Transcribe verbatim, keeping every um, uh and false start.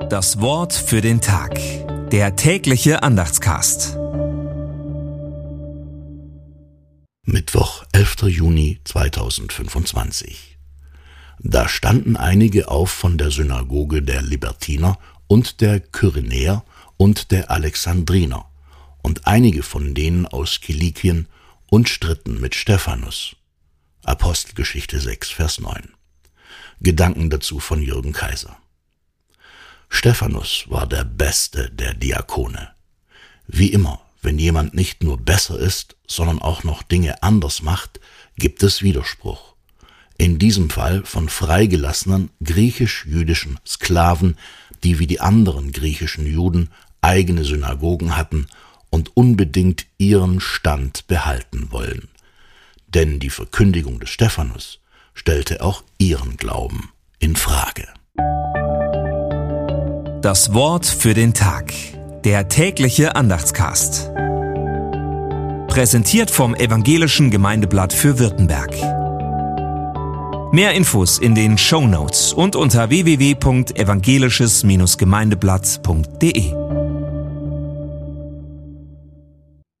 Das Wort für den Tag. Der tägliche Andachtscast. Mittwoch, elfter Juni zweitausendfünfundzwanzig. Da standen einige auf von der Synagoge der Libertiner und der Kyrenäer und der Alexandriner und einige von denen aus Kilikien und stritten mit Stephanus. Apostelgeschichte sechs, Vers neun. Gedanken dazu von Jürgen Kaiser. Stephanus war der Beste der Diakone. Wie immer, wenn jemand nicht nur besser ist, sondern auch noch Dinge anders macht, gibt es Widerspruch. In diesem Fall von freigelassenen griechisch-jüdischen Sklaven, die wie die anderen griechischen Juden eigene Synagogen hatten und unbedingt ihren Stand behalten wollen. Denn die Verkündigung des Stephanus stellte auch ihren Glauben in Frage. Das Wort für den Tag. Der tägliche Andachtscast. Präsentiert vom Evangelischen Gemeindeblatt für Württemberg. Mehr Infos in den Shownotes und unter w w w punkt evangelisches Gemeindeblatt punkt de.